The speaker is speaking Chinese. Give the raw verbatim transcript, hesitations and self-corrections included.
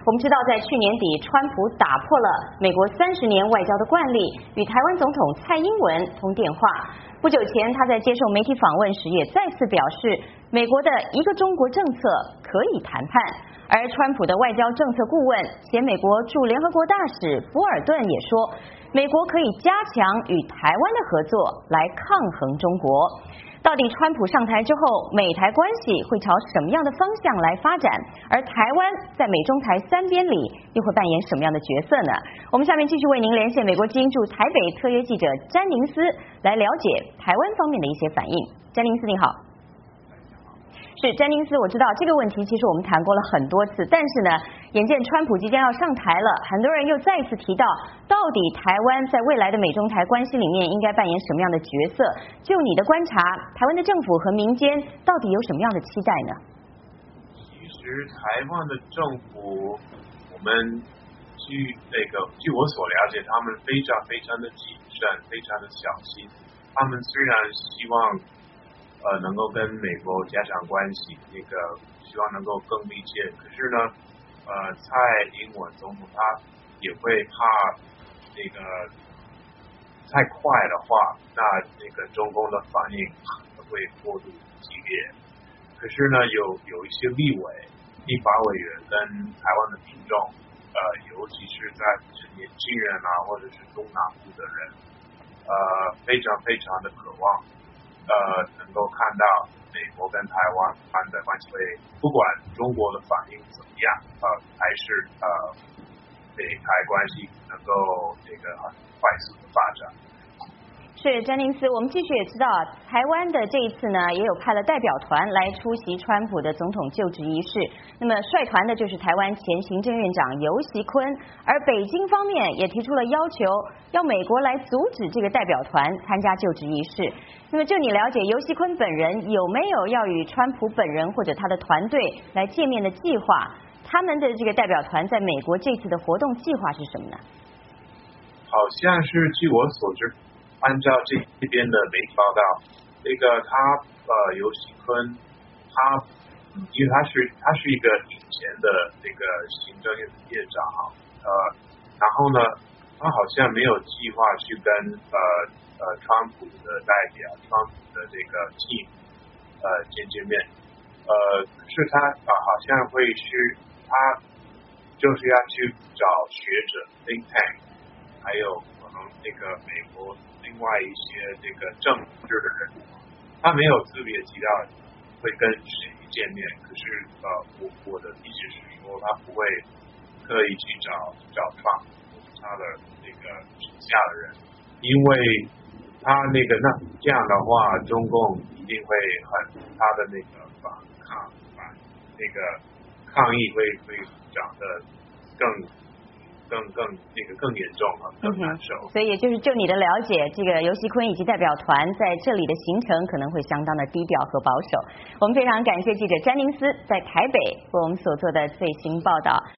我们知道，在去年底，川普打破了美国三十年外交的惯例，与台湾总统蔡英文通电话。不久前，他在接受媒体访问时，也再次表示，美国的一个中国政策可以谈判。而川普的外交政策顾问、前美国驻联合国大使波尔顿也说，美国可以加强与台湾的合作，来抗衡中国。到底川普上台之后，美台关系会朝什么样的方向来发展？而台湾在美中台三边里又会扮演什么样的角色呢？我们下面继续为您连线美国之音驻台北特约记者詹宁斯，来了解台湾方面的一些反应。詹宁斯，你好。是詹宁斯，我知道这个问题其实我们谈过了很多次，但是呢，眼见川普即将要上台了，很多人又再一次提到，到底台湾在未来的美中台关系里面应该扮演什么样的角色？就你的观察，台湾的政府和民间到底有什么样的期待呢？ 其实台湾的政府，我们据那个据我所了解，他们非常非常的谨慎，非常的小心。他们虽然希望呃，能够跟美国加强关系，那个希望能够更密切。可是呢，呃，蔡英文总统他也会怕那个太快的话，那那个中共的反应会过度激烈。可是呢，有有一些立委、立法委员跟台湾的民众，呃，尤其是在年轻人啊，或者是中南部的人，呃，非常非常的渴望。呃，能够看到美国跟台湾的关系会，不管中国的反应怎么样，呃，还是呃，美台关系能够这个很快速的发展。 是詹宁斯，我们继续也知道，台湾的这一次呢，也有派了代表团来出席川普的总统就职仪式。那么率团的就是台湾前行政院长游锡堃，而北京方面也提出了要求，要美国来阻止这个代表团参加就职仪式。那么就你了解，游锡堃本人有没有要与川普本人或者他的团队来见面的计划？他们的这个代表团在美国这次的活动计划是什么呢？ 好像是据我所知。按照这这边的媒体报道，这个他呃游锡堃，他嗯，因为他是他是一个以前的这个行政院院长哈，呃，然后呢，他好像没有计划去跟呃呃川普的代表、川普的这个 team 呃见见面，呃，是他啊、呃、好像会是他就是要去找学者 think tank， 还有可能这个美国。另外一些这个政治的人，他没有特别提到会跟谁见面，可是呃，我我的理解是说，他不会刻意去找找Trump他的那个手下的人，因为他那个那这样的话，中共一定会很他的那个反抗反那个抗议会会长得更。更更那个更严重了，更难受。 嗯、所以也就是就你的了解，这个游锡堃以及代表团在这里的行程可能会相当的低调和保守。我们非常感谢记者詹宁斯在台北为我们所做的最新报道。